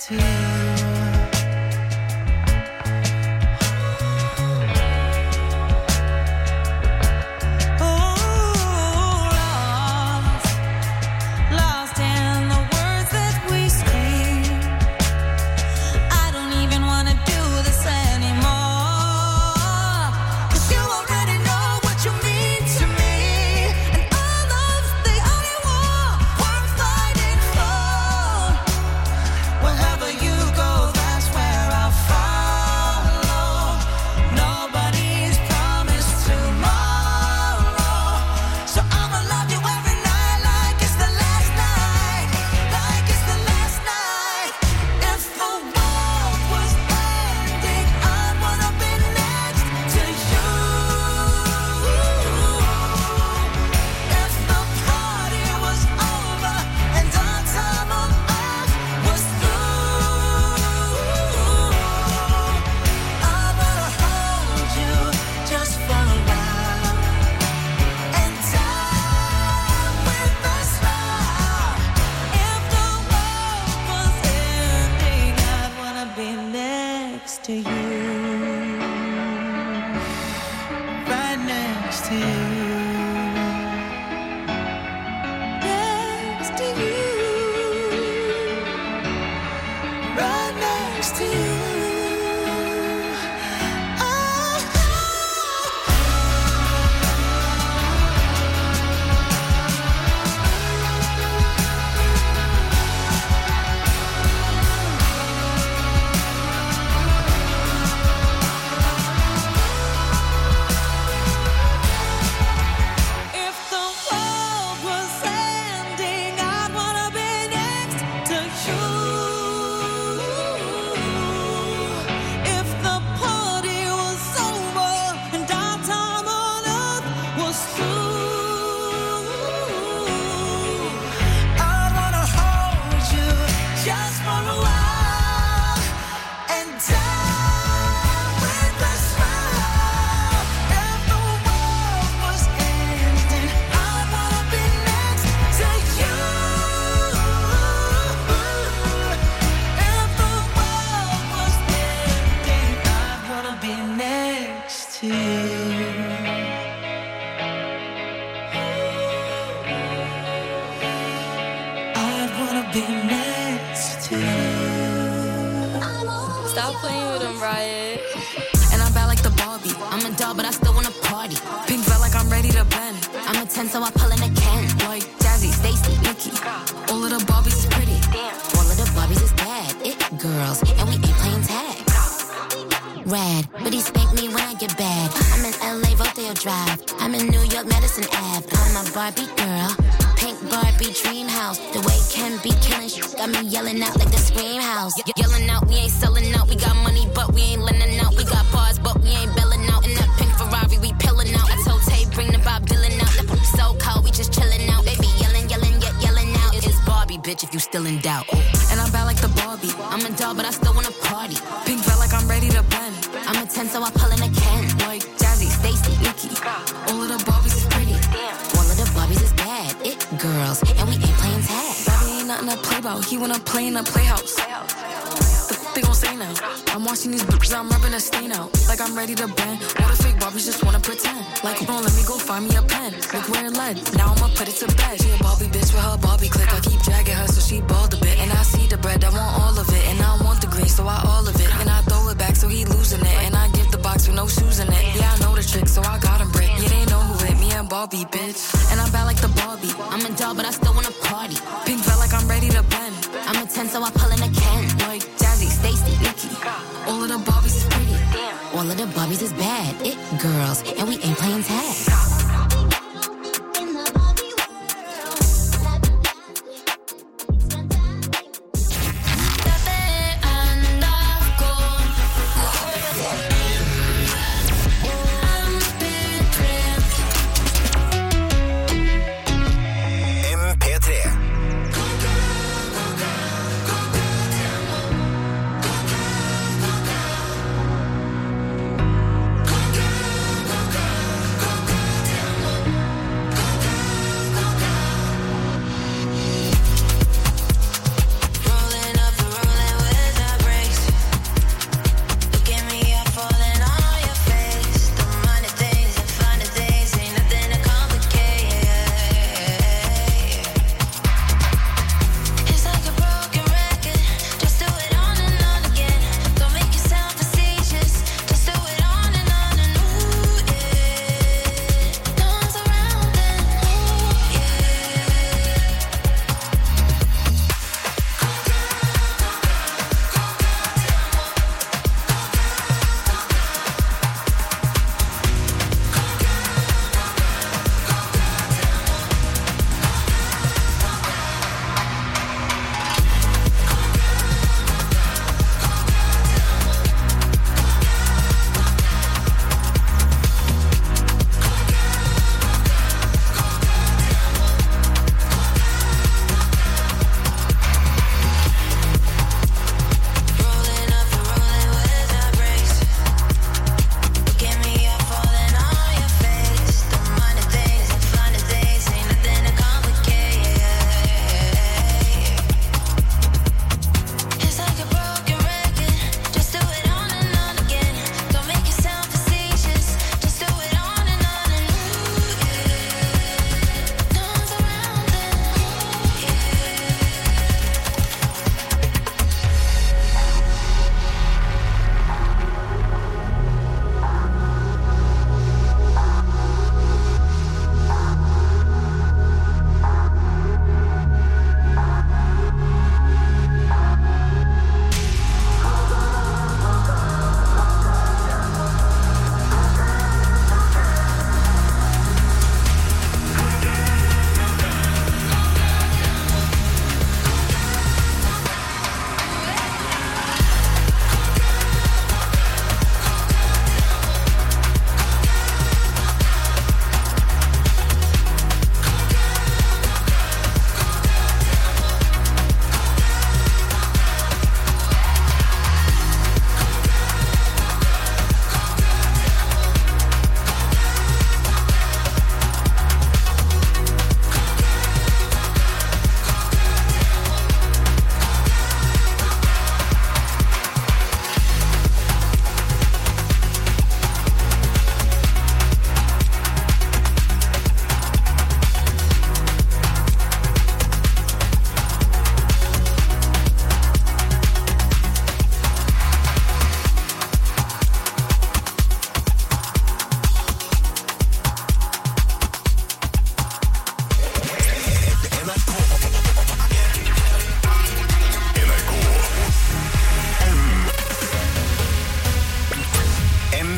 next to you.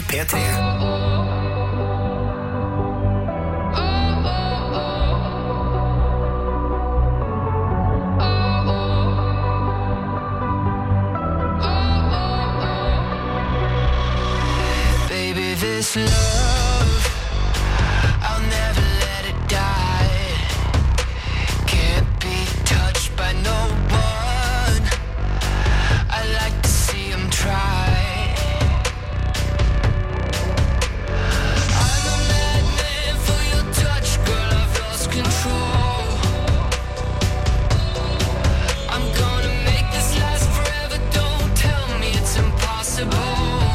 P3. This love, I'll never let it die. Can't be touched by no one. I like to see him try. I'm a madman for your touch, girl, I've lost control. I'm gonna make this last forever, don't tell me it's impossible.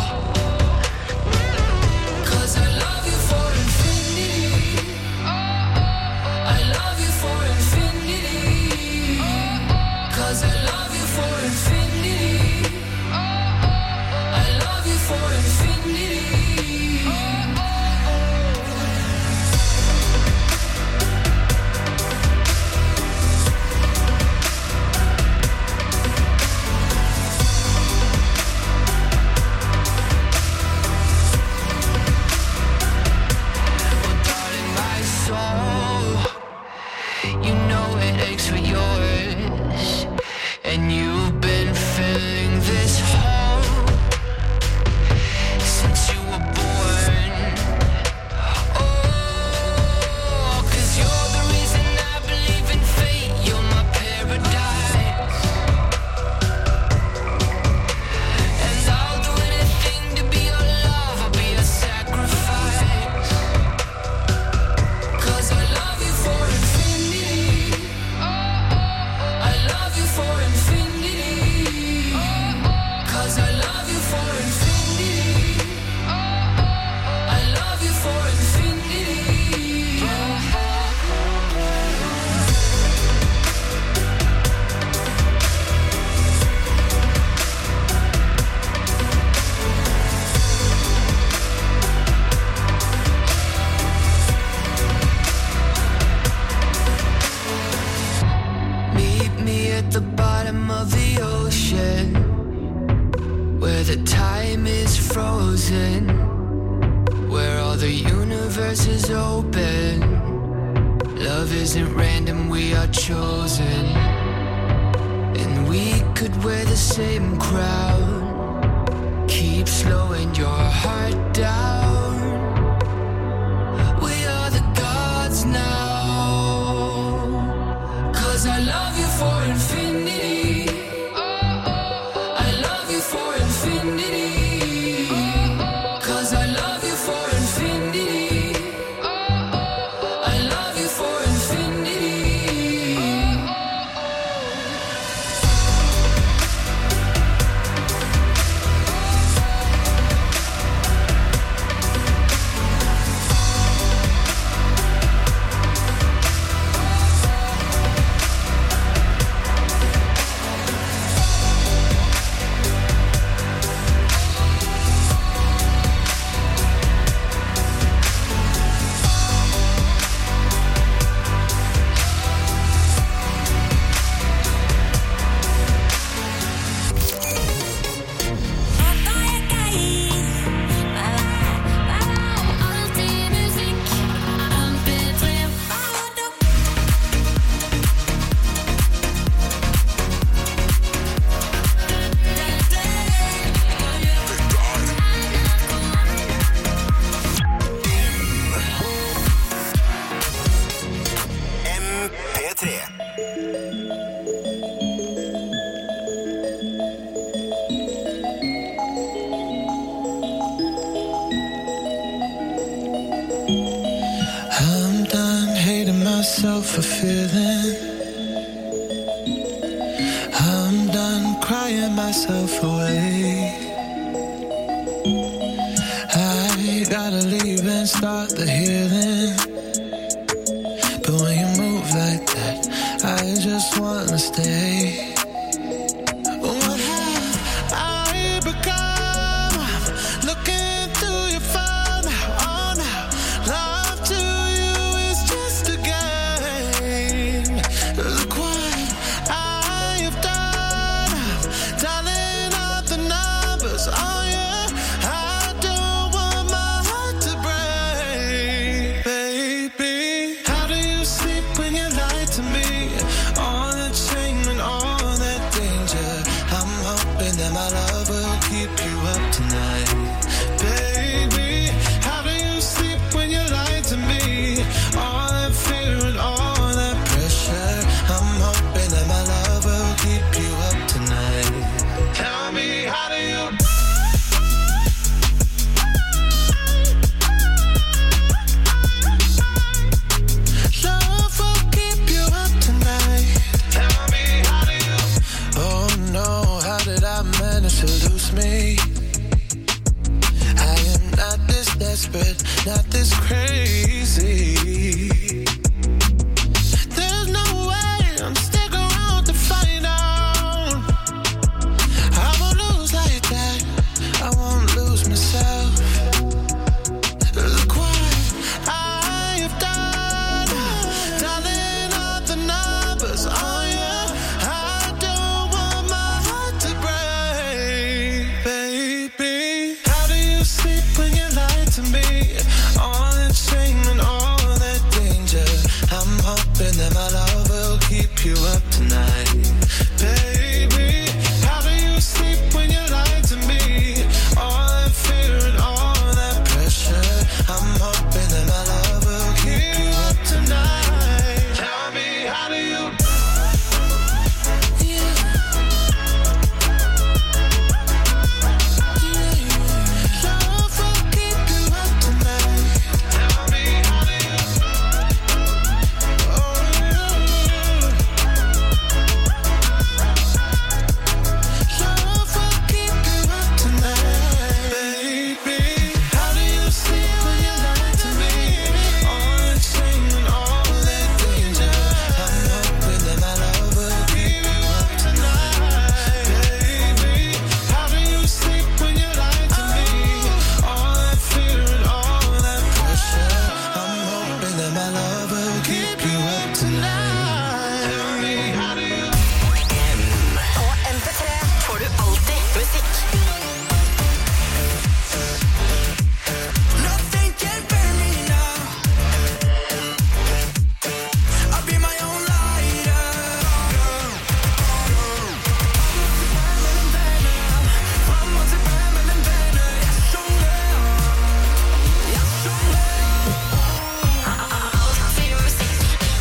For feeling I'm done crying myself away. I gotta leave and start the healing. But when you move like that, I just wanna stay. What have I become? I'm looking through your phone now. Oh, now love to you is just a game. Look what I have done. I'm dialing up the numbers. Oh yeah, I don't want that my love will keep you up tonight. Baby, how do you sleep when you lie to me? All that fear and all that pressure, I'm hoping that my love will keep you up tonight. Tell me, how do you... Love will keep you up tonight. Tell me, how do you... Oh no, how did I manage to lose me? I am not this desperate, not this crazy. There's no way I'm sticking around to find out. I won't lose like that, I won't lose myself. Look what I have done, dialing up the numbers on you. I don't want my heart to break, baby. How do you sleep when you lie to me? All that shame and all that danger, I'm hoping that my love will keep you up tonight. Baby, how do you sleep when you lie to me? All that fear and all that pressure, I'm hoping that my love will keep you up tonight. Tell me, how do you... Love will keep you up tonight. Tell me, how do you... Oh, love will keep you up tonight. Baby, how do you sleep when you lie to me? All that shame and all that danger, I'm hoping that my love will keep you up tonight. Baby, how do you sleep when you lie to me? All that fear and all that pressure, I'm hoping that my love will keep you up tonight. Tell me, how do you... På MP3 får du alltid musikk. Nothing can burn me now. I'll be my own lighter. Framåt till värmen, vänner. Jag sjunger. Alltid musikk.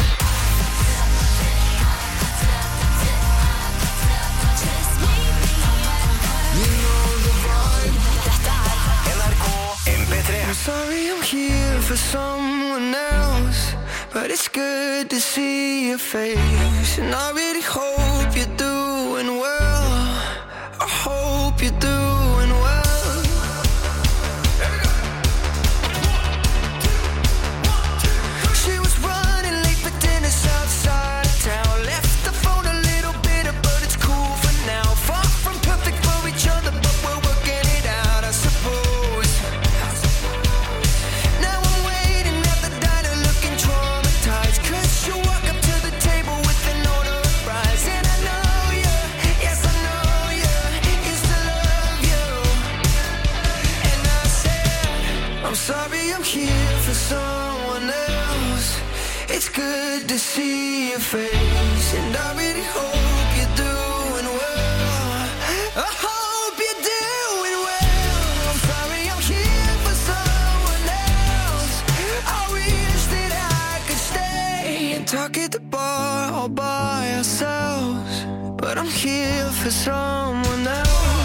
Dette er NRK MP3. I'm sorry I'm here for someone else, but it's good to see your face. And I really hope you're doing well. I hope you're doing well. She was running late for dinner outside of town. Left the phone a little bitter, but it's cool for now. Far from perfect for each other, but we're working it out, I suppose. Now I'm waiting at the diner looking traumatized, 'cause you walk up to the table with an order of fries. And I know you, yes I know you, used to love you. And I said, I'm sorry I'm here for someone else. It's good to see your face, and I really hope you're doing well. I hope you're doing well. I'm sorry I'm here for someone else. I wish that I could stay and talk at the bar all by ourselves, but I'm here for someone else.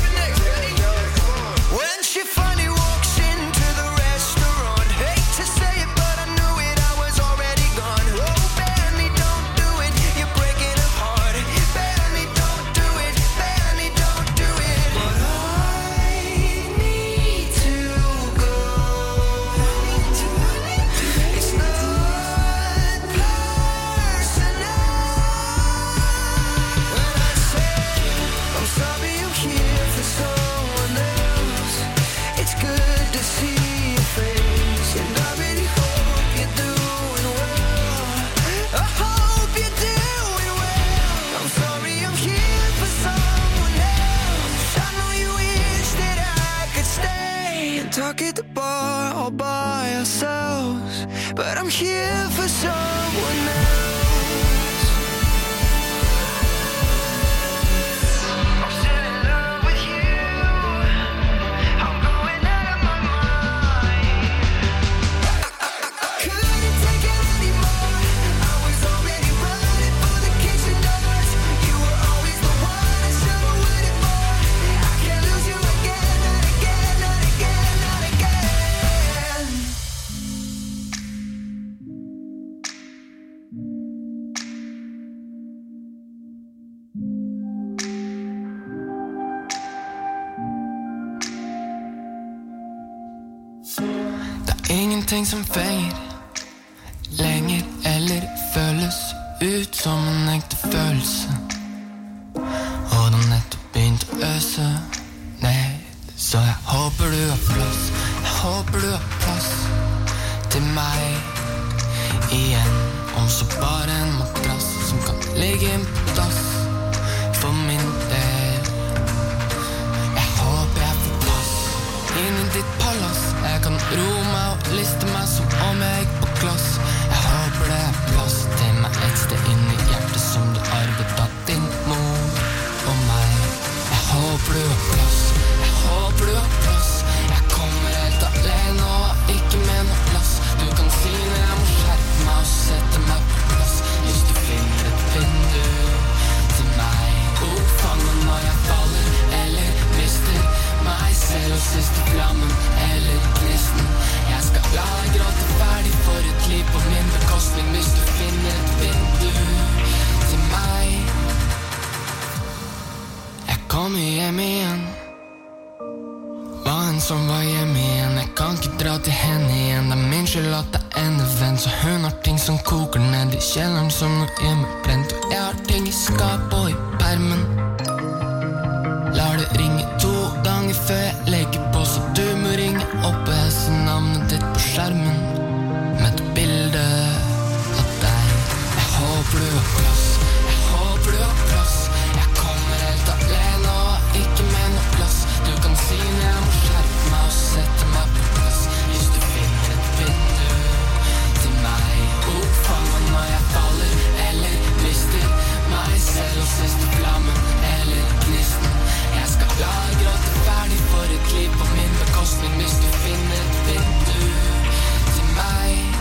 When she finally walks into the restaurant, hate to say it, but I knew it, I was already gone. Oh, Benny, don't do it, you're breaking her heart. Benny, don't do it, Benny, don't do it. But I need to go. It's not personal. When I say I'm sorry I'm here for someone else, it's good to see your face, and I really hope you're doing well. I hope you're doing well. I'm sorry I'm here for someone else. I know you wish that I could stay and talk at the bar all by ourselves, but I'm here for someone else. I'm still in love. ingenting som fenger lenger eller føles ut som en ekte følelse. Og det nettopp begynt å øse ned, så jeg håper du har plass. Jeg håper du har plass til meg igjen. Om så bare en madrass som kan ligge inn på dass for min del. Jeg håper jeg får plass inn i ditt palass. Jeg kan roe meg og liste meg som om jeg gikk på glass. Jeg håper det er plass til meg et sted inn i hjertet som du arvet av din mor og meg. Jeg håper du har plass. Jeg håper du har plass. Jeg kommer helt alene og ikke med noe plass. Du kan si når jeg må skjerpe meg og sette meg på plass. Hvis du finner et vindu til meg. Fang meg når jeg faller eller mister meg selv. Og siste flammen eller gnisten. Jeg skal la deg gråte ferdig for et liv på min bekostning. Hvis du finner et vindu til meg. Jeg kommer hjem igjen. Var en som var hjemme igjen. Jeg kan ikke dra til henne igjen. Det er min skyld at jeg ender venn. Så hun har ting som koker ned i kjelleren som noe hjemmebrent. Og jeg har ting i skap og i permen. Lar det ringe 2 ganger før jeg legger på, så du må ringe opp og hesse navnet ditt på skjermen med et bilde av deg. Jeg håper du har plass. Jeg håper du har plass. Jeg kommer helt alene og ikke med noe plass. Du kan si når jeg må skjerpe meg og sette meg på plass. Hvis du finner et vindu til meg. Fang meg når jeg faller eller mister meg selv. Og siste flammen eller gnisten. Jeg skal la deg gråte ferdig for et liv på min bekostning. Hvis du finner et vindu til meg.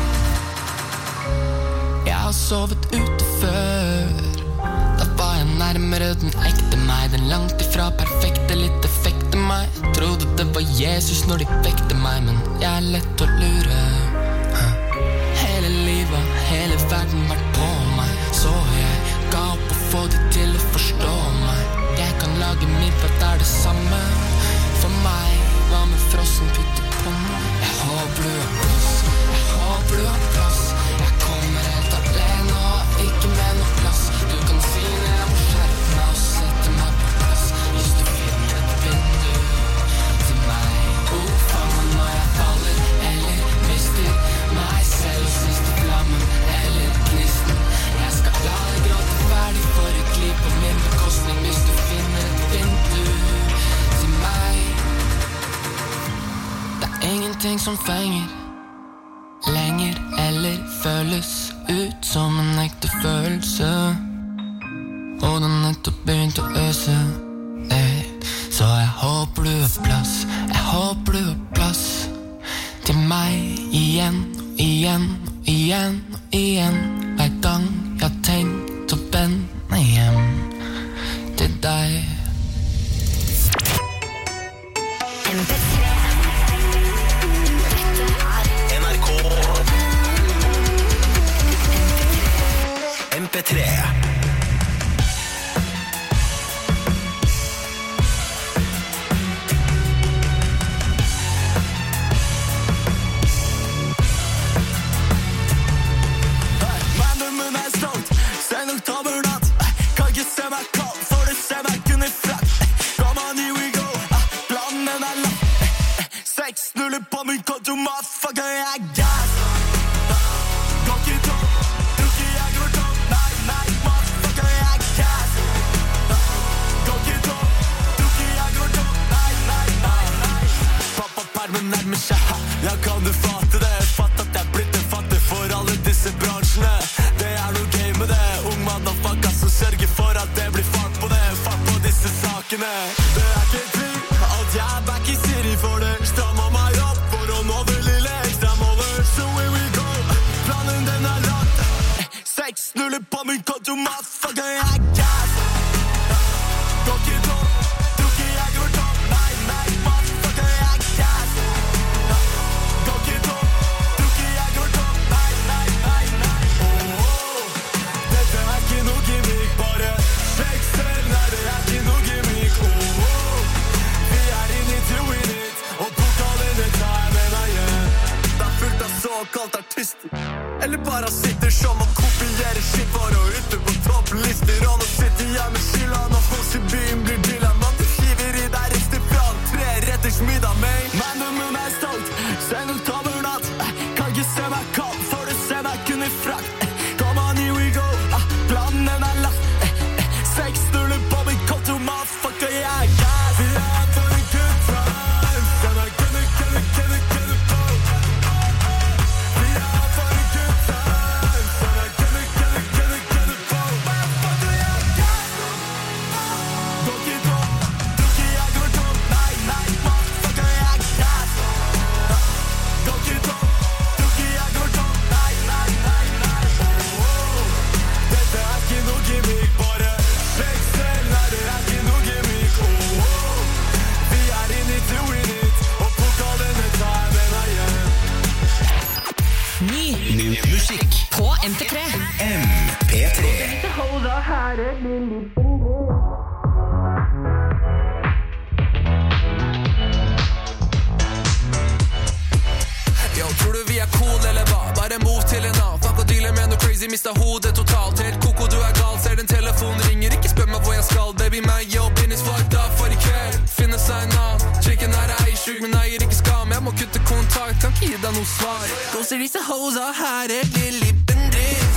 Jeg har sovet ute før. Da var jeg nærmere den ekte meg. Den langt ifra perfekte, litt defekte meg. Jeg trodde det var Jesus når de vekte meg, men jeg er lett å lure. Hele livet, hele verden vært på meg. Så jeg ga opp å få de til å forstå meg. Jeg kan lage middag der det samme for meg. Hva med frossen putte på meg? Jeg håper du har plass. Jeg håper du har plass. Jeg kommer helt alene og ikke med noe plass. Du kan si når jeg må skjerpe meg og sette meg på plass. Hvis du finner et vindu til meg. Fang meg når jeg faller eller mister meg selv. Og siste flammen eller gnisten. Jeg skal la deg gråte ferdig for et liv på min bekostning. Hvis du finner et vindu til meg. Det er ingenting som fenger lenger eller føles ut som en ekte følelse. Og den nettopp begynt å øse ned. Så jeg håper du har plass. Jeg håper du har plass til meg igjen og igjen og igjen og igjen. Hver gang jeg har tenkt å vende hjem til deg. MP3. Manndommen er stolt, sen oktobernatt. Kan ikke se meg kald, for du ser meg kun i frakk. Come on, here we go, planen er lagt. 6-0 på min konto, motherfucker, jeg er gas. Går ikke tom, tror ikke jeg går tom. Nei, motherfucker, jeg er gas. Går ikke tom, tror ikke jeg går tom. Nei. Pappa-permen nærmer seg, ja kan du fatte det? Fatt at jeg er blitt en fattig for alle disse bransjene. Det er noe gøy med det, ung motherfucker som sørger for at det blir fart på det. Fart på disse sakene. Det er ikke tvil at jeg er back i city for det. Strammer meg opp for å nå det lille ekstra målet. So here we go, planen den er lagt. 6-0 på min konto, motherfucker, jeg er gas. Går ikke tom, tror ikke jeg går tom. Nei, motherfucker, jeg er gas. Går ikke tom, parasitter som må kopiere shit for å ute på topplister. Og nå sitter jeg med skylda når folk i byen blir dilla. Man du hiver i deg rester fra 3 retters middag med. Mandommen er stolt, sen oktobernatt. Kan ikke se meg kald, for du ser meg kun i frakt. Come on, here we go, planen er lagt. 6-0 på min konto, motherfucker, jeg er gas. Vi er for en good time, sen er kunne på. Vi er for en good time, sen er kunne på. Motherfucker, jeg er gas. Doki tom, doki jeg går tom. Nei, motherfucker, jeg er gas. Doki tom, doki jeg går tom. Nei. Dette er ikke noe gimmick, bare legg selv. Nei, det er ikke noe gimmick. Vi er inne to win it, og pokalen tar med meg hjem. Ny Ny musikk. på MP3. MP3. Yo, tror du vi er cool eller hva? Bare move til en annen. Fuck og dealer med noe crazy, mistet hodet totalt. Helt koko, du er gal, ser den telefonen ringer. Ikke spør meg hvor jeg skal, baby, meg jobb innis fucked up for i kveld. Finne seg en annen. Chicken her er sjuk, men eier ikke skam. Jeg må kutte kontakt, kan ikke gi deg noe svar. Gåser disse hosa her er lille bendris.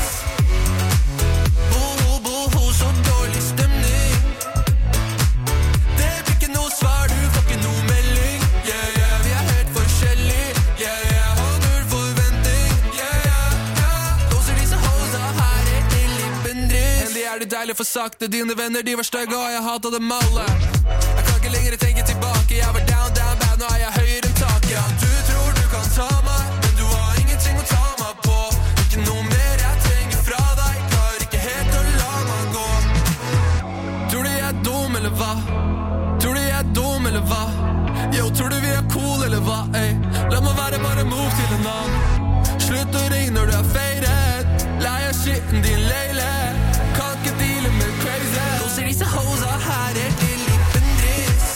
Boho, så dårlig stemning. Det blir ikke noe svar, du får ikke noe melding. Yeah, vi er helt forskjellige. Yeah, har null forventing. Yeah. Gåser disse hosa her er lille bendris. Endelig er det deilig for sakte. Dine venner, de var stygge, og jeg hatet dem alle. Jeg kan ikke lenger tenke tilbake. Jeg var down bad, nå er jeg høyere enn taket. Ja, du tror du kan ta meg, men du har ingenting å ta meg på. Ikke noe mer jeg trenger fra deg. Klarer ikke helt å la meg gå. Tror du jeg er dum eller hva? Tror du jeg er dum eller hva? Yo, tror du vi er cool eller hva? Ey, la meg være, bare move til en annen. Slutt å ringe når du er faded. Lei av skitten din leile. Kan ikke deale med crazy. Gåser disse hosa her er lille bendris.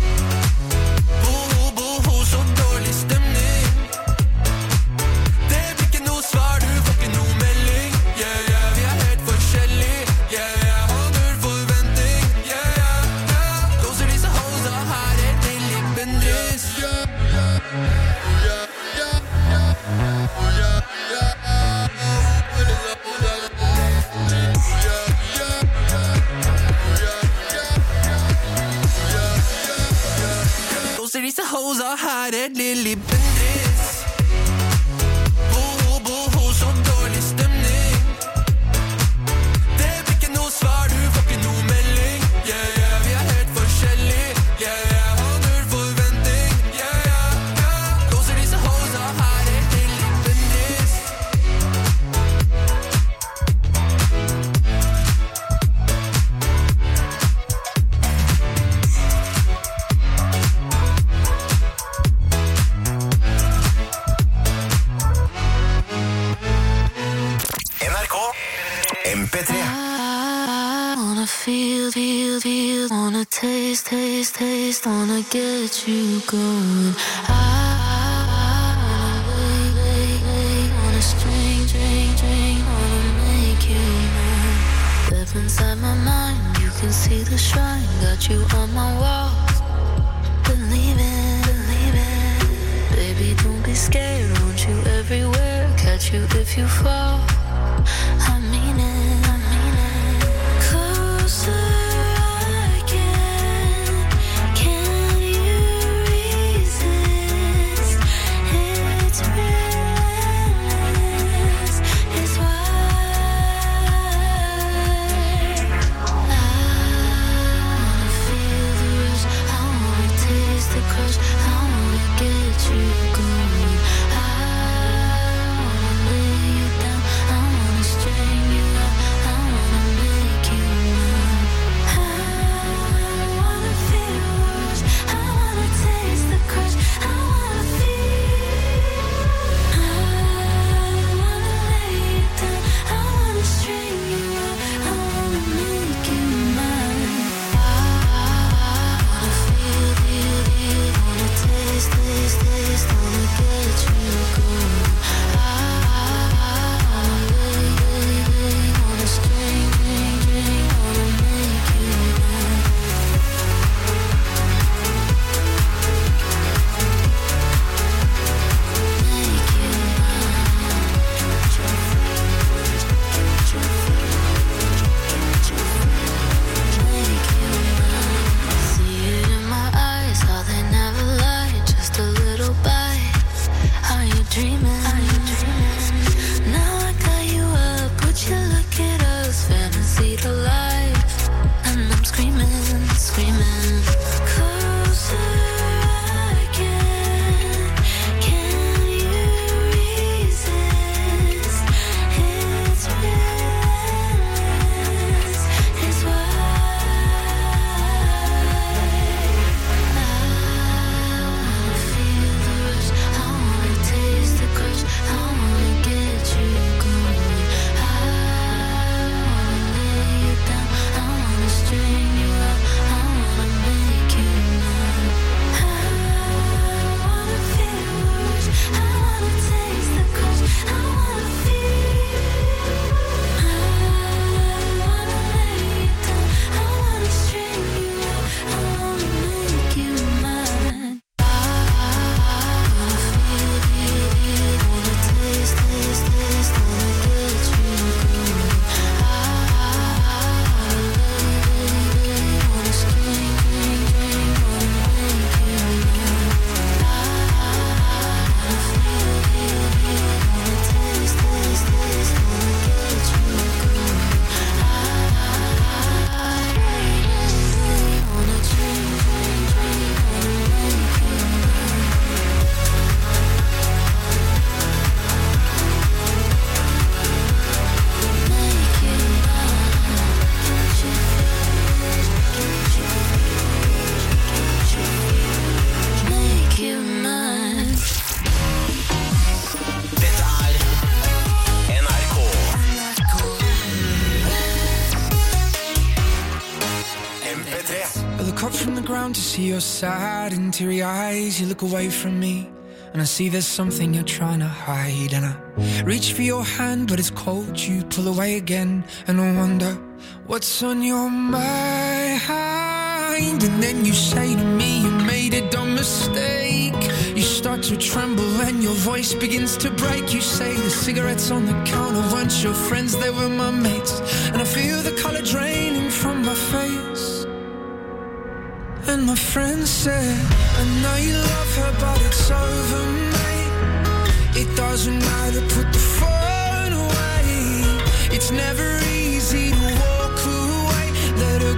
Boho, så dårlig stemning. Det blir ikke noe svar, du får ikke noe melding. Yeah, vi er helt forskjellige. Yeah, har null forventing. Yeah. Gåser disse hosa her er lille bendris. Gåser disse hosa her er lille bendris. Boho, så dårlig stemning. Det blir ikke noe svar, du får ikke noe melding. Yeah, vi er helt forskjellige. Yeah, har null forventing. Yeah. Gåser disse hosa her er lille bendris. NRK MP3. I wanna feel, wanna taste, wanna get you going. I wanna wait, wanna string, wanna make you mine. Step inside my mind, you can see the shine. Got you on my walls, believe it. Baby, don't be scared, want you everywhere. Catch you if you fall. I mean it. Closer I can you resist? It's restless, it's wild. I wanna feel the rush, I wanna taste the crush, I wanna get you going. I wanna lay you down, I dreaming? Now I got you up, would you look at us? Fantasy to life, and I'm screaming, screaming. Closer I can you resist? It's endless, it's To see your sad and teary eyes, you look away from me, and I see there's something you're trying to hide. And I reach for your hand, but it's cold, you pull away again, and I wonder what's on your mind. And then you say to me you made a dumb mistake. You start to tremble and your voice begins to break. You say the cigarettes on the counter weren't your friends, they were my mates. And I feel the color draining from my face. And my friend said, I know you love her, but it's over, mate. It doesn't matter, put the phone away. It's never easy to walk away. Let her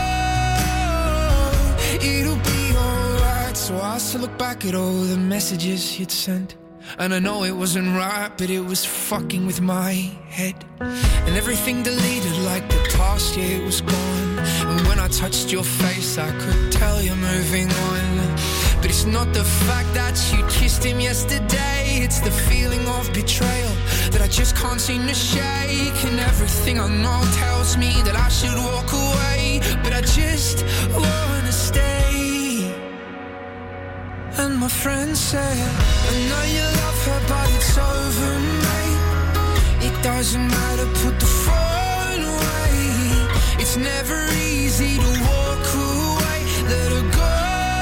go, it'll be alright. So I still look back at all the messages you'd sent, and I know it wasn't right, but it was fucking with my head. And everything deleted like the past year was gone. And when I touched your face I could tell you're moving on. But it's not the fact that you kissed him yesterday, it's the feeling of betrayal that I just can't seem to shake. And everything I know tells me that I should walk away, but I just wanna stay. And my friend said, I know you love her, but it's over, mate. It doesn't matter, put the phone away. It's never easy to walk away. Let her go,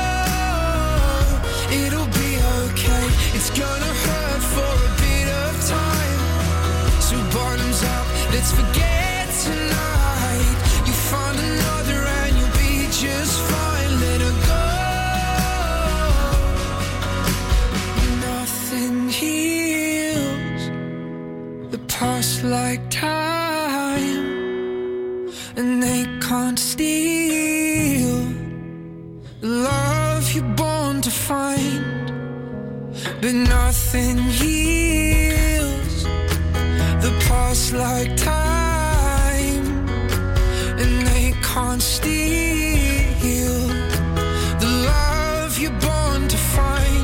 it'll be okay. It's gonna hurt for a bit of time. So bottoms up, let's forget tonight. You find another and you'll be just fine. Let her go. Nothing heals the past like time, and they can't steal the love you're born to find. But nothing heals the past like time, and they can't steal the love you're born to find.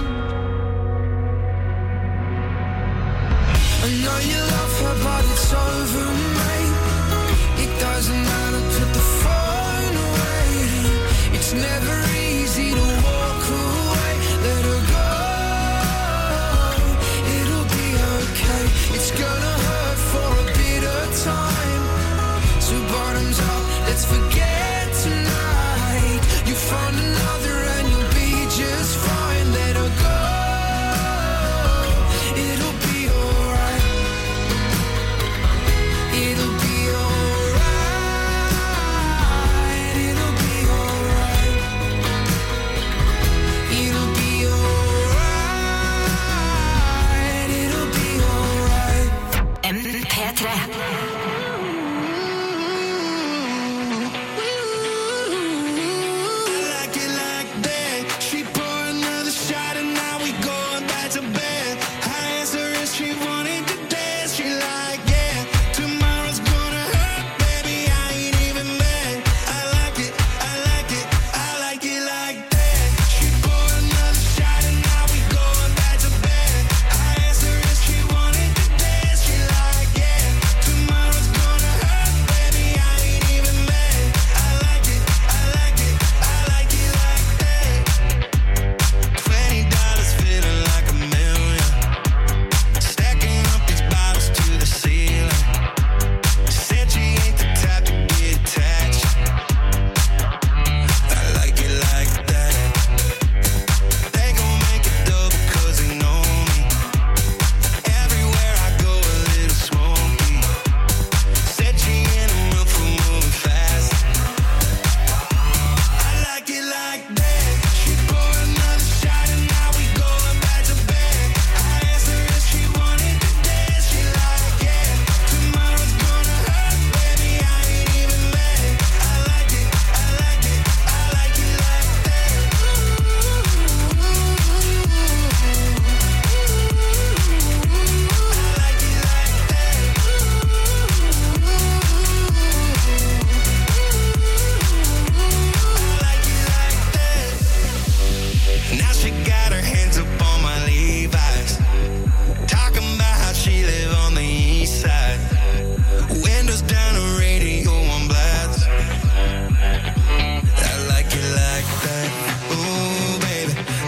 I know you love her, but it's over, mate. It doesn't matter, put the phone away. It's never easy to walk away. Let her go, it'll be okay. It's gonna hurt for a bit of time. So bottoms up, let's forget tonight.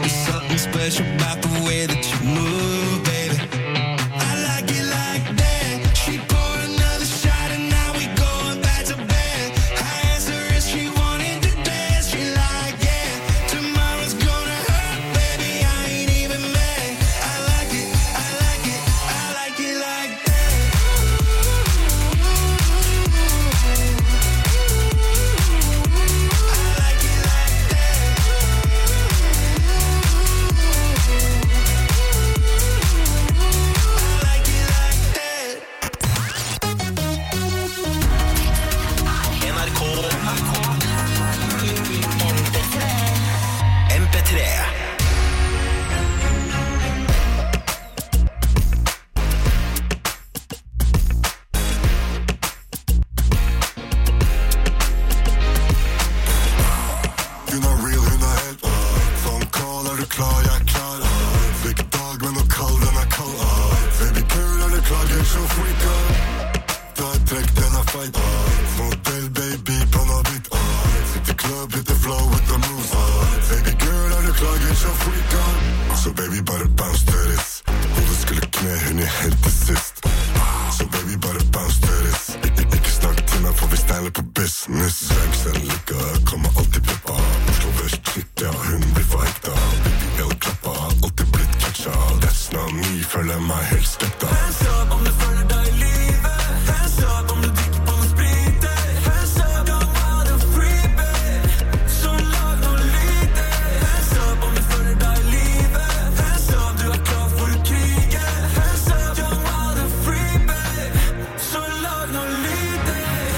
There's something special about the way that you move, baby. I like it like that. She poured another shot and now we going back to bed. I asked her if she wanted to dance. She like, yeah, tomorrow's gonna hurt, baby. I ain't even mad. I like it, I like it, I like it like that. I like it like MP3. Hun er real, hun er helt Phone call, er du klar, jeg er klar Hvilken dag, men noe kald, den er kald Baby girl, er du klar, get so freak Ta et trekk, den er feit Modell, baby, panna bit Sitter club, hit the flow with the moves Baby girl, er du klar, get so freak Så baby, bare bounce to this Hodet skulle kne, hun er helt til sist Så baby, bare bounce to this Ikke snakk til meg, for vi steiler på business Ranks en lykke, kommer alltid pippa Oslo vest, shit, ja, hun blir for hekta Baby, helt klappa, alltid blitt catcha That's not me, føler meg helt støtta Hands up, om du føler deg i livet Hands up, om du drikker på noe sprit Hands up, young, wild and free, babe Så lag noe lite Hands up, om du føler deg i livet Hands up, du er klar for å krige Hands up, young, wild and free, babe Så lag noe lite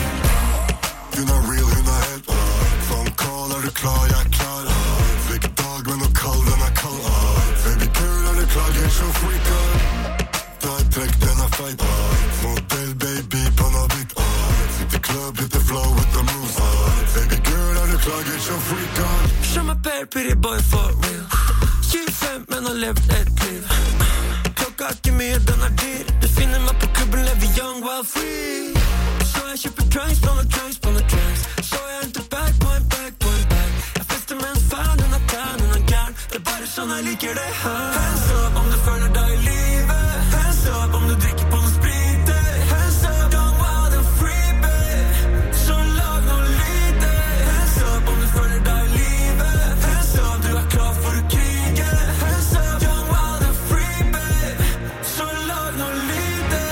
Hun er real, hun er helt Phone call, er du klar, jeg er klar Hvilken dag, men noe kald, den er kald Baby girl, er du klar, get so freak Ta et trekk, den er feit Modell, baby, panna bit Sitter club, hit the flow with the moves Baby girl, er du klar, get so freak Show my bad, pretty boy for real 25, men har levd et liv Klokka er ikke mye, den er dyr Du finner meg på klubben, lever young, wild, free Så jeg kjøper trunks, blåne trunks, blåne trunks Så jeg henter bag på en bag på en bag Jeg fester med en fan, hun er tan, hun er gern Det er bare sånn jeg liker det her Hands up om du føler deg i livet Hands up om du drikker på noe sprit Hands up, young, wild and free, babe Så lag noe lite Hands up om du føler deg i livet Hands up, du er klar for å krige Hands up, young, wild and free, babe Så lag noe lite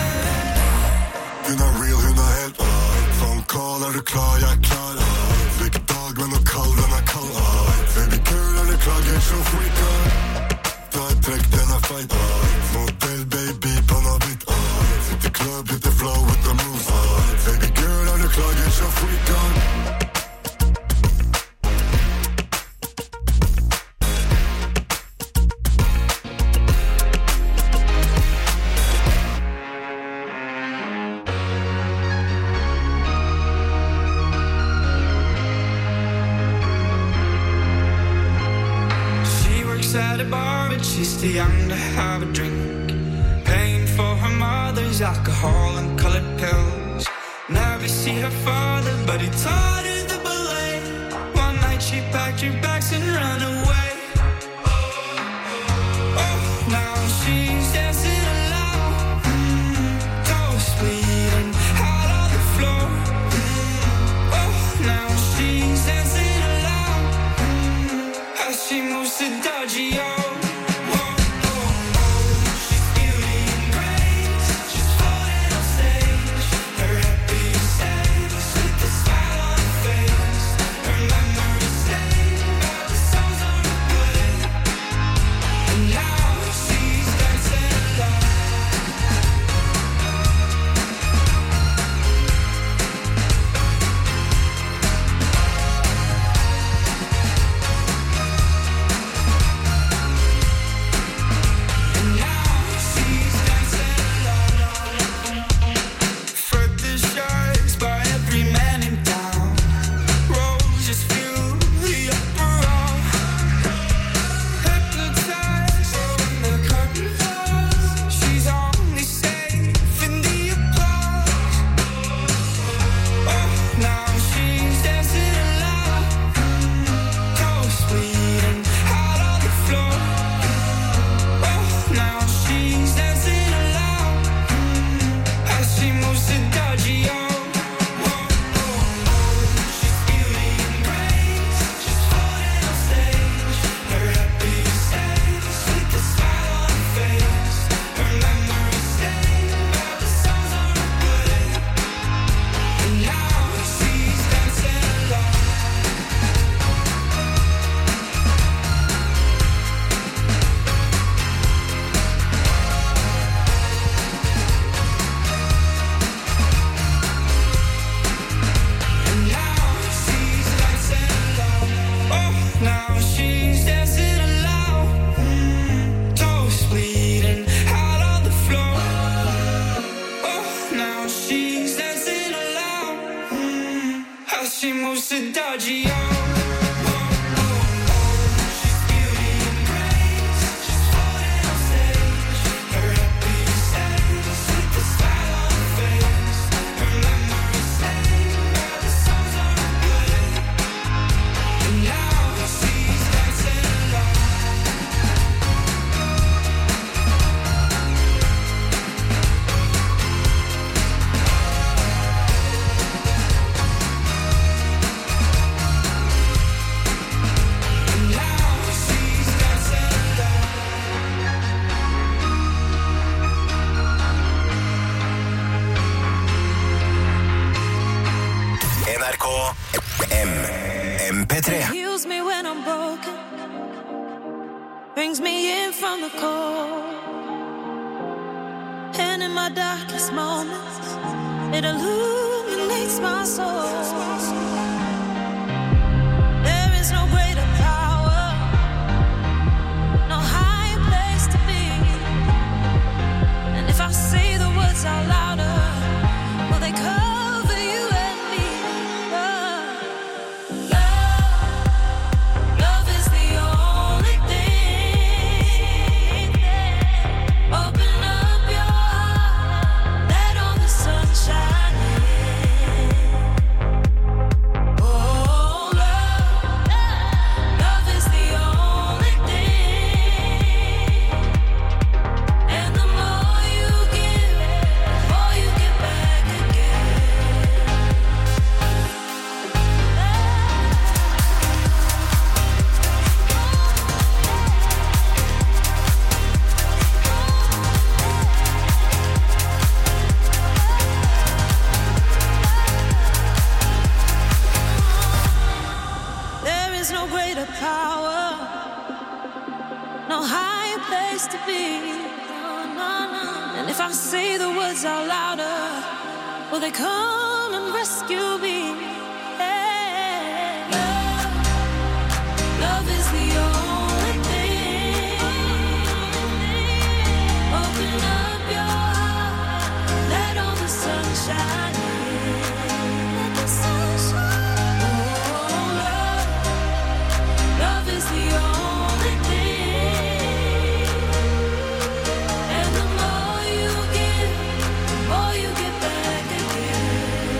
Hun er real, hun er helt Phone call, er du klar, jeg er klar Hvilken dag, men noe kald, den er kald Baby girl, er du klar, get so freak Ta et trekk, den er feit Modell, baby, panna bit Sitter club, hit the flow with the moves Baby girl, er du klar, get so freak At a bar, but she's too young to have a drink. Paying for her mother's alcohol and colored pills. Never see her father, but he taught her the ballet. One night she packed her bags and ran away. Oh, now she's dancing alone. Toes bleeding out on the floor. Oh, now she's dancing alone. As she moves to Dodgy, oh. brings me in from the cold. And in my darkest moments, it illuminates my soul. There is no greater power, no higher place to be. And if I say the words out louder, will they cover you and me? Love is the only thing. Open up your heart, let all the sun shine in. Oh, love is the only thing. And the more you give, the more you get back again. There is no greater power, no higher place to be. And if I say the words out louder, will they come and rescue me? Yeah. Love is the only thing. Open up your heart, let all the sun shine in. Let the sun shine. Oh, love is the only thing. And the more you give, the more you get back again.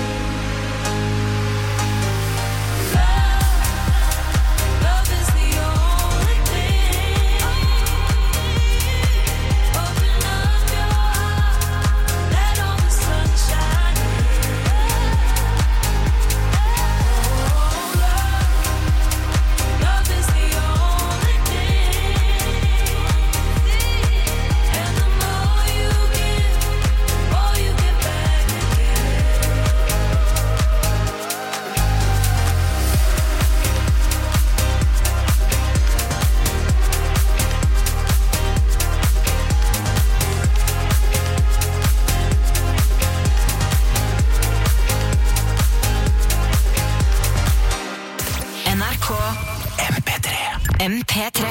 Love is the only thing. Open up your heart, let all the sun shine in. Love is the only thing. And the more you give, the more you get back again. NRK MP3.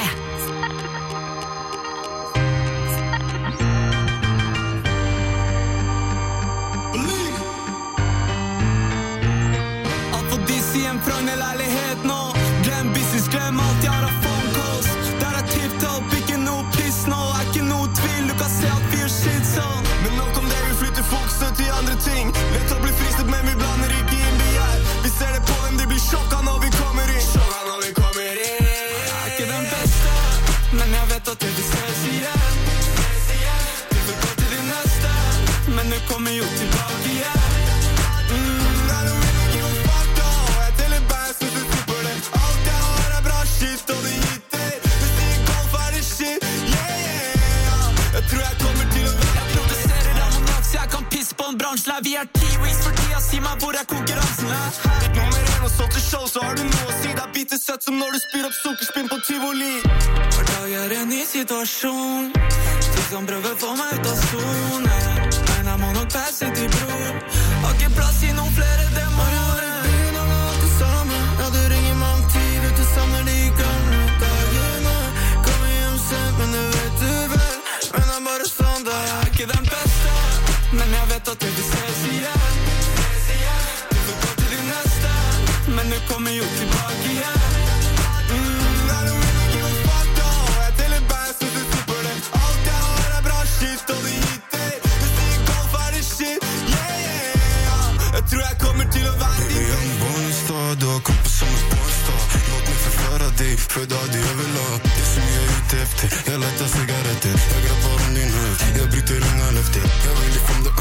Alt for disse hjem fra en leilighet nå. Glem business, glem alt jeg har av phone calls. Der er tip-top, ikke noe piss nå. Er ikke noe tvil, du kan se at vi gjør shit sånn. Men nok om det, vi flytter fokus til andre ting. Lett å bli fristet, men vi blander ikke inn begjær. Vi ser det på dem, de blir sjokka når vi kommer inn. Jeg er ikke den beste, men jeg vet at det vi ses igjen. Du vil gå til de neste, men du kommer jo tilbake igjen. I don't really give a fuck da. Jeg teller bands hvis du super det. Alt jeg har er bra shit, og det gitter. Du sier golf er det shit, yeah. Jeg tror jeg kommer til å være. Jeg produserer ammonak, så jeg kan pisse på en bransje. Vi er T-Rex for tida, si meg hvor er konkurransen er. Nummer 1 og solgt til show, så har du noe å si. Det er bitter søtt som når du spyr opp sukkerspinn på Tivoli. Hver dag er en ny situasjon. De som prøver få meg ut av zone. Men jeg må nok passe til bror. Har ikke plass i noen flere demoner. Byen har alt det samme. Ja, du ringer meg om 10, vet du savner de gamle dagene. Kommer hjem sent, men det vet du vel. Men det er bare sånn, da jeg er ikke den beste. Men jeg vet at det vi ses igjen. Du vil gå til de neste, men du kommer jo tilbake igjen. I don't really give a fuck da. Jeg teller bands hvis du super det. Alt jeg har er bra shit, og det gitter. Du sier golf er det shit, yeah. Jeg tror jeg kommer til å være din beste. En bonusdag, du har kroppen som en pornstar. Låt meg forklare deg, før da de jeg vil ha. Det som jeg er ute efter, jeg leter sigaretter. Jeg grabber om din høy, jeg bryter unga løfter. Jeg vil from the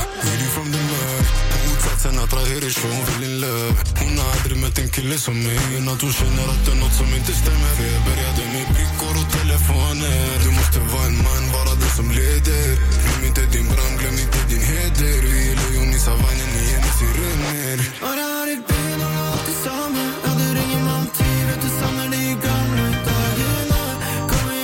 mud. Motsatt seg attraherer så hun vil in love. Hun har aldri møtt en kille som meg. Uten at hun skjønner at det er noe som ikke stemmer. For jeg började med brickor og telefoner. Du måste vara en man, vara den som leder. Glem inte din brand, glem inte din heder. Vi är lejon i savannen, i en sirener. Og det har i byen og alt det samme. Ja, du ringer meg om 10, vet du savner de gamle dagene. Kommer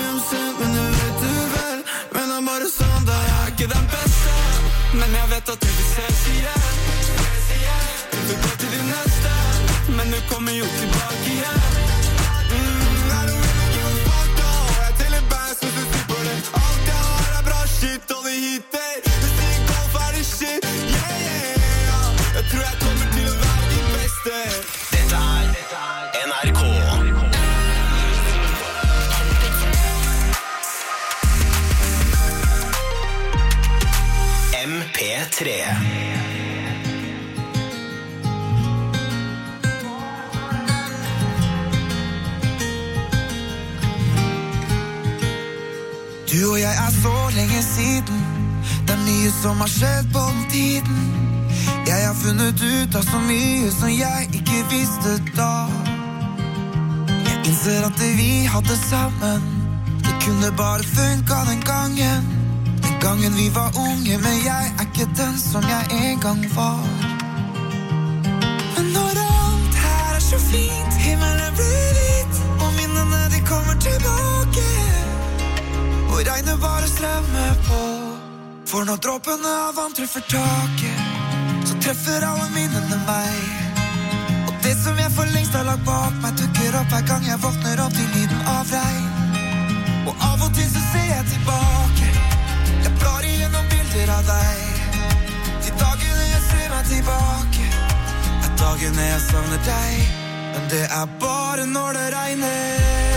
Du og jeg så lenge siden. Det mye som har skjedd på den tiden. Jeg har funnet ut av så mye som jeg ikke visste da. Jeg innser at det vi hadde sammen, det kunne bare funka den gangen. Den gangen vi var unge, men jeg ikke den som jeg en gang var. Men når alt her så fint, himmelen blir hvit, og minnene de kommer tilbake, og regnet bare strømmer på. For når dråpene av vann treffer taket, så treffer alle minnene meg. Og det som jeg for lengst har lagt bak meg, dukker opp hver gang jeg våkner opp til lyden av regn. Og av og til så ser jeg tilbake, jeg blar igjennom bilder av deg. De dagene jeg ser meg tilbake, dagene jeg savner deg. Men det bare når det regner.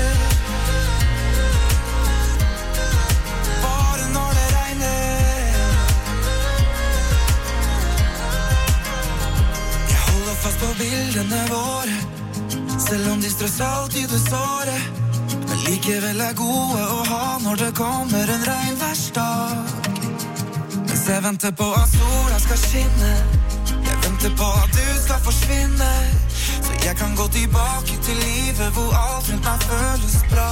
Fast på bildene våre, selv om de strør salt i det såret. Men likevel gode å ha når det kommer en regnværsdag. Mens jeg venter på at sola skal skinne, jeg venter på at du skal forsvinne, så jeg kan gå tilbake til livet hvor alt rundt meg føles bra.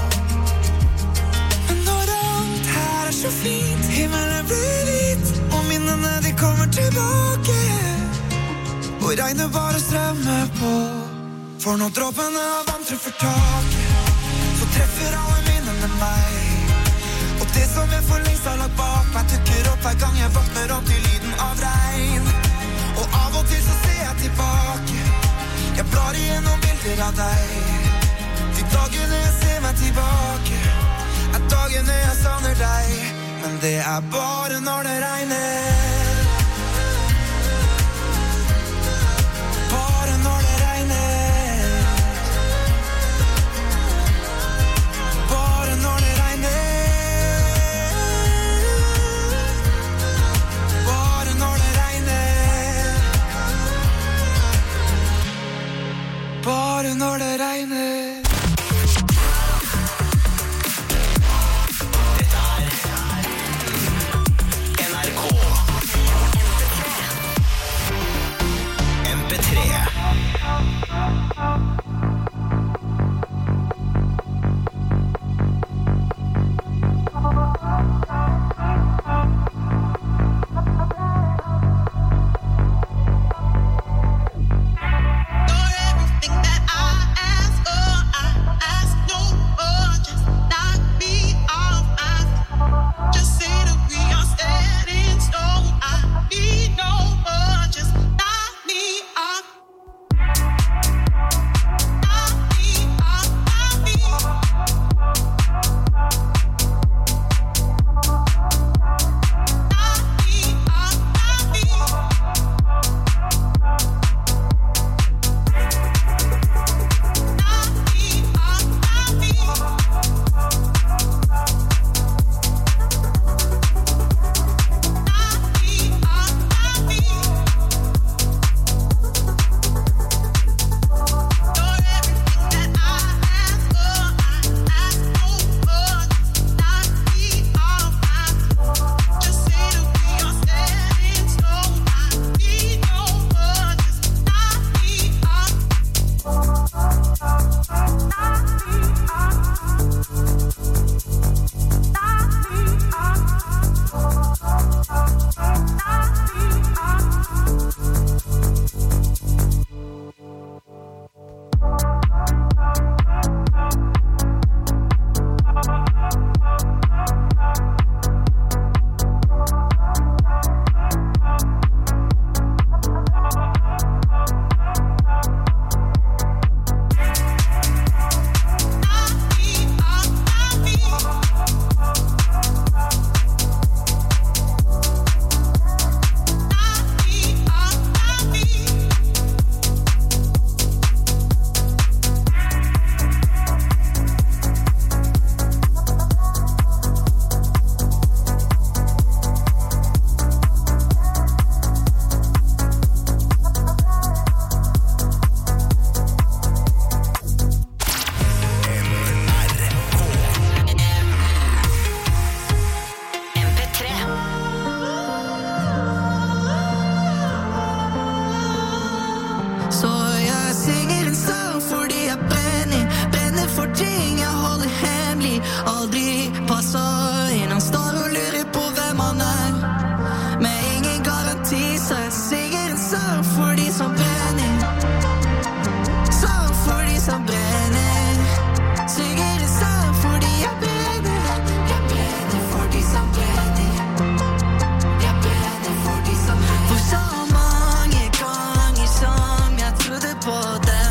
Men når alt her så fint, himmelen blir hvit, og minnene de kommer tilbake, og regnet bare strømmer på. For når dråpene av vann treffer taket, så treffer alle minnene meg. Og det som jeg for lengst har lagt bak meg, dukker opp hver gang jeg våkner opp til lyden av regn. Og av og til så ser jeg tilbake, jeg blar igjennom bilder av deg. De dagene jeg ser meg tilbake, dagene jeg savner deg. Men det bare når det regner. Bare når det regner. Dette NRK hemmelig, aldri passer inn. Han står og lurer på hvem han er, med ingen garanti, så jeg synger en sang for de som brenner. Sang for de som brenner. Synger en sang fordi jeg brenner. Jeg brenner for de som brenner. Jeg brenner for de som brenner. For så mange ganger som jeg trodde på dem.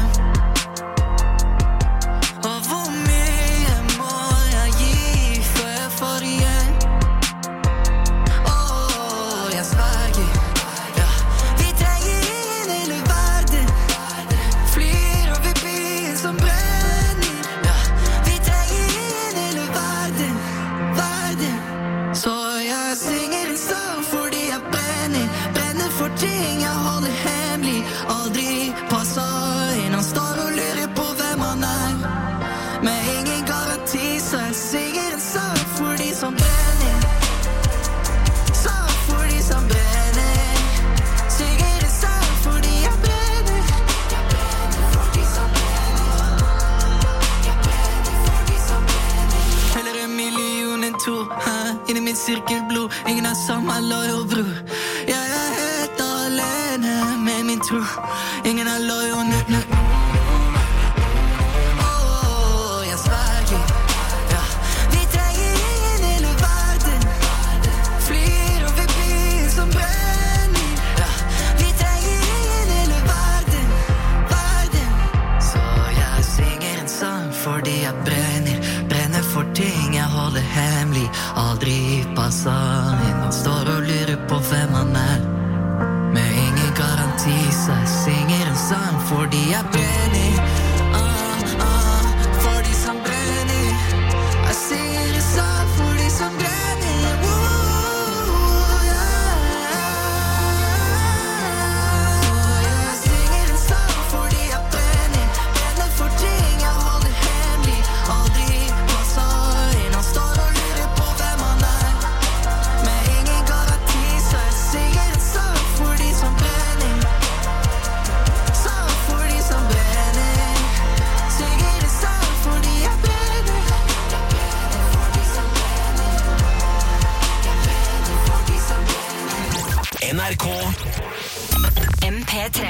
Og hvor mye må jeg gi før jeg får igjen? Åh, jeg sverger. Ja, vi trenger ingen i hele verden. Flyr over byen som brenner. Ja, vi trenger ingen i hele verden. Verden. Så jeg synger en sang fordi jeg brenner. Brenner for ting jeg holder hemmelig, aldri passer inn. Han står og lurer på hvem han er, med ingen garanti, så jeg synger en sang for de som brenner. Sang for de som brenner. Synger en sang fordi jeg brenner. Jeg brenner for de som brenner. Jeg brenner for de som brenner. Heller 1 million enn 2 inni mitt sirkelblod. Ingen er samme loyal, bror. Jeg er helt alene med min tro. Ingen er loyal nå. Åh, jeg sverger. Ja, vi trenger ingen i hele verden. Flyr over byen som brenner. Ja, vi trenger ingen i hele verden. Verden. Så jeg synger en sang fordi jeg brenner. Brenner for ting jeg holder hemmelig, aldri passer inn. Han står og lurer på hvem han er, med ingen garanti, så jeg synger en sang fordi jeg brenner. For de som brenner. Jeg synger en sang for de som brenner. Jeg synger en sang fordi jeg brenner. Brenner for ting jeg holder hemmelig, aldri passer inn. Han står og lurer på hvem han er, med ingen garanti, så jeg synger en sang for de som brenner. Sang for de som brenner. Synger en sang fordi jeg brenner. Jeg brenner for de som brenner. Jeg brenner for de som brenner. NRK MP3.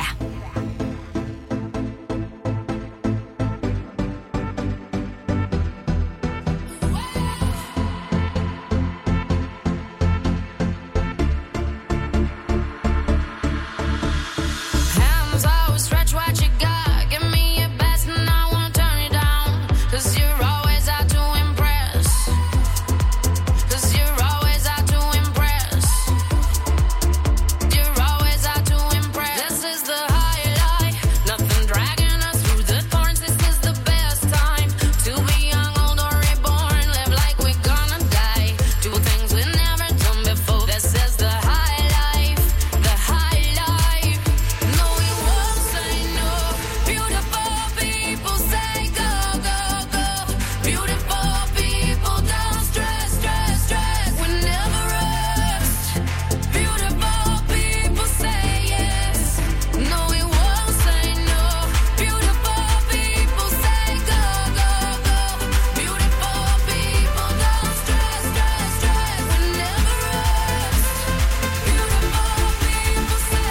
Hands out, stretch what you got. Give me your best and I won't turn it down. 'Cause you're always out to impress. 'Cause you're always out to impress. You're always out to impress. This is the high life. Nothing dragging us through the thorns. This is the best time to be young, old or reborn. Live like we're gonna die. Do things we've never done before. This is the high life. The high life. No, we won't say no. Beautiful people say go, go, go. Beautiful people don't stress, stress, stress. We never rest. Beautiful people say yes. No, we won't say no. Beautiful people say go, go, go. Beautiful people don't stress, stress, stress. We never rest. Beautiful people say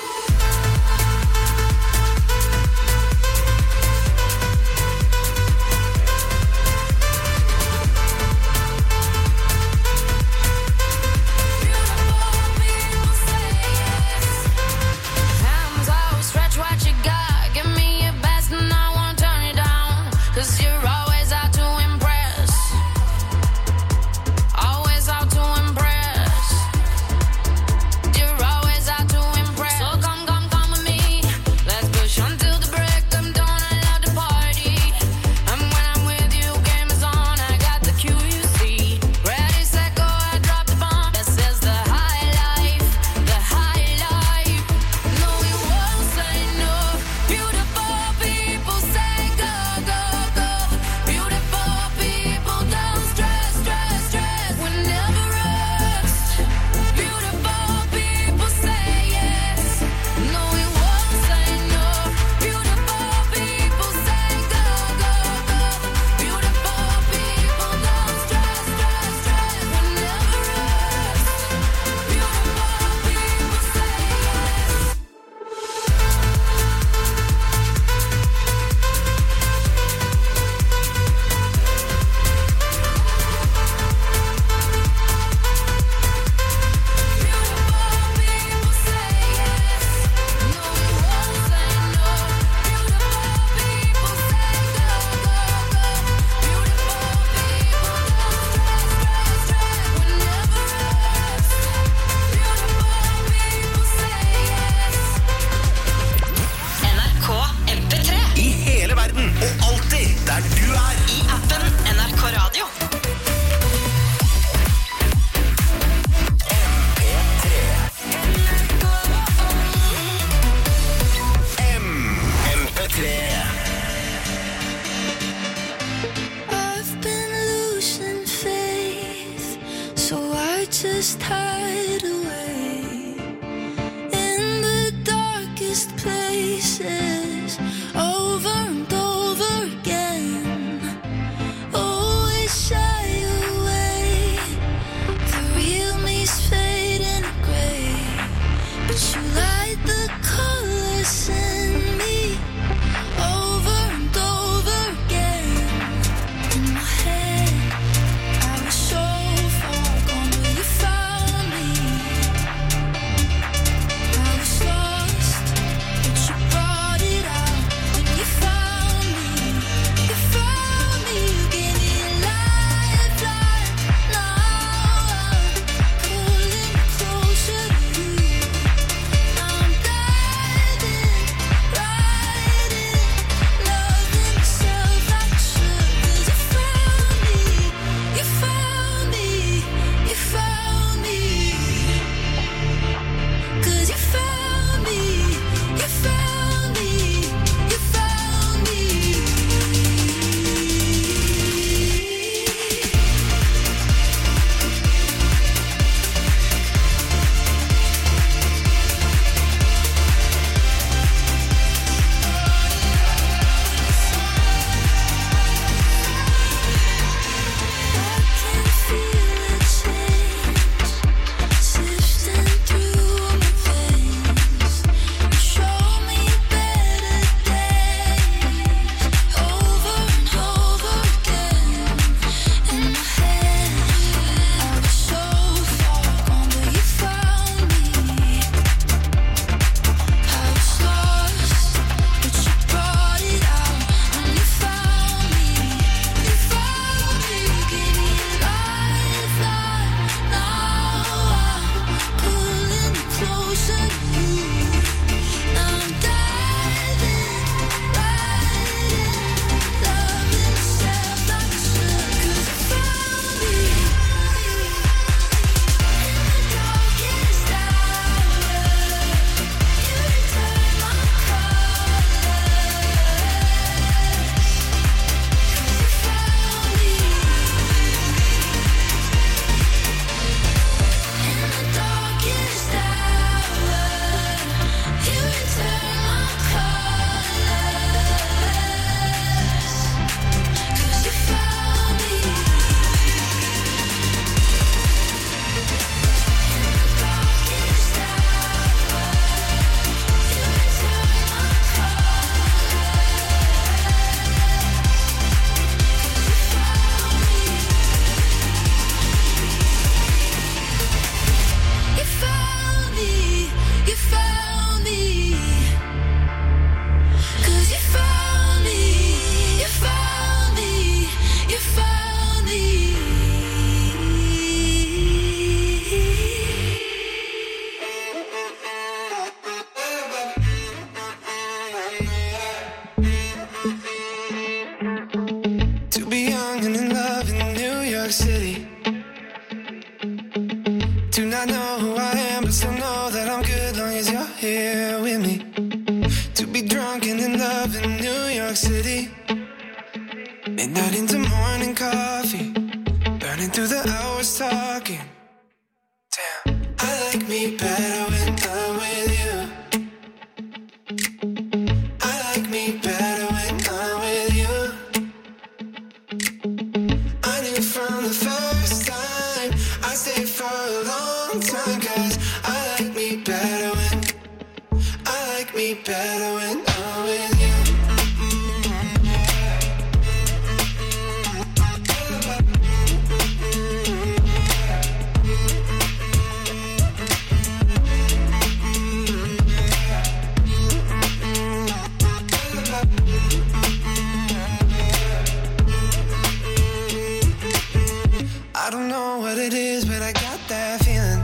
yes. just hide away in the darkest places, over and over again. Always shy away. The real me's fading gray, but you light the colors in me over and over again. In my head, I was so far gone, but you found me. I was lost, but you brought it out. When you found me, you found me. You gave me a lifeline. Now I'm pulling closer to you. Now I'm diving right in, loving myself like I should. 'Cause you found me, you found me, you found me. 'Cause you found me, you found me, you found me. I can feel a change sifting through my veins. You show me better days over and over again. In my head, I was so far gone, but you found me. I was lost, but you brought it out. And you found me, you found me. You gave me a lifeline. Now I'm pulling closer to you. Now I'm diving right in, loving myself like I should. 'Cause you found me in the darkest hour. You return my colors. 'Cause you found me in the darkest hour. You return my colors. 'Cause you found me in the darkest hour. You return my You found me, you found me. 'Cause you found me, you found me, you found me. To be young and in love in New York City. Do not know who I am, but still know that I'm good long as you're here with me. To be drunk and in love in New York City. Midnight into morning coffee, burning through the hours talking. Damn, I like me better when I'm with you. I like me better when I'm with you. I knew from the first time I stayed for a long time. 'Cause I like me better when I'm with you. I don't know what it is, but I got that feeling.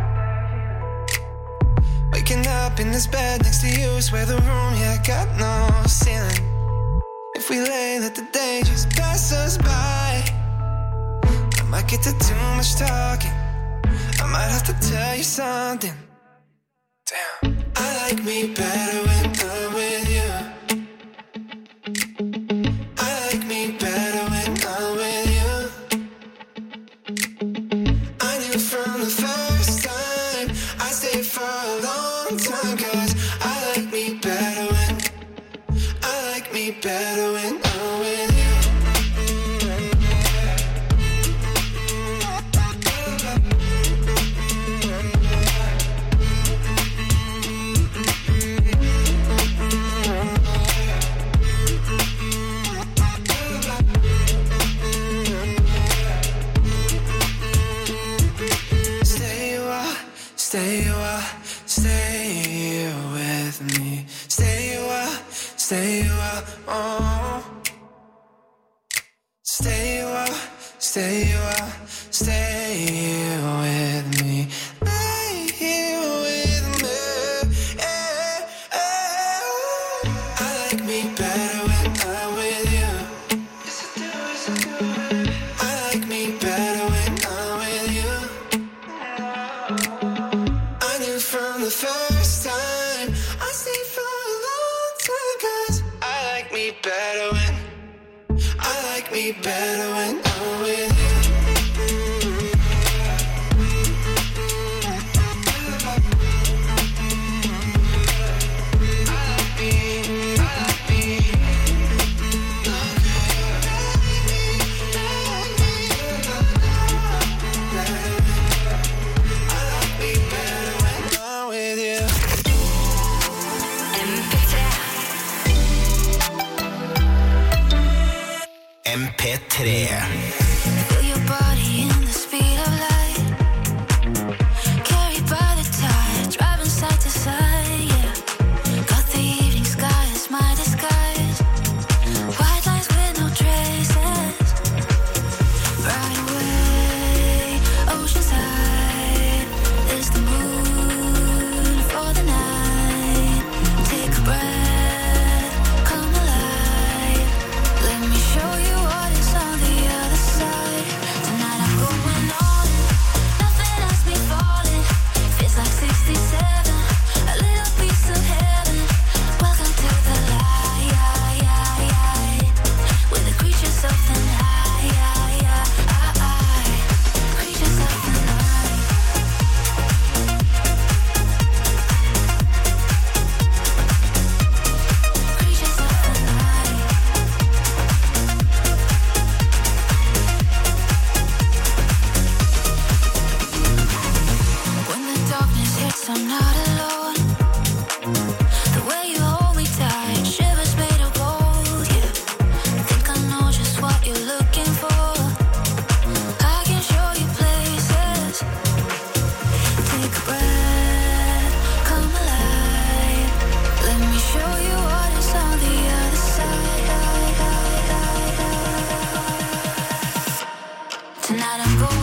Waking up in this bed next to you, swear the room, yeah, got no ceiling. If we lay, let the day just pass us by. I might get to too much talking. I might have to tell you something. Damn, I like me better when I'm with you. I like me better when I'm with you. I knew from the first Stay a while, stay here with me. Lay here with me. I like me better when I'm with you. I like me better when I'm with you. I knew from the first time I stayed for a long time, 'cause I like me better when I like me better when I'm with you. MP3. Feel your body in the speed of light, carried by the tide, driving side to side, yeah. Got the evening sky as my disguise, white lines with no traces, right away, oceanside, there's the moon for the night. Take a breath, come alive, let me show you what is on the other side. Tonight I'm going on, nothing has me falling. Feels like 67, a little piece of heaven. Welcome to the light, with the creatures of the night, creatures of the night. Creatures of the night. When the darkness hits, I'm not alone. The way you hold me tight, shivers made of gold, yeah. Think I know just what you're looking for. I can show you places. Take a breath, come alive. Let me show you what is on the other side. Tonight I'm going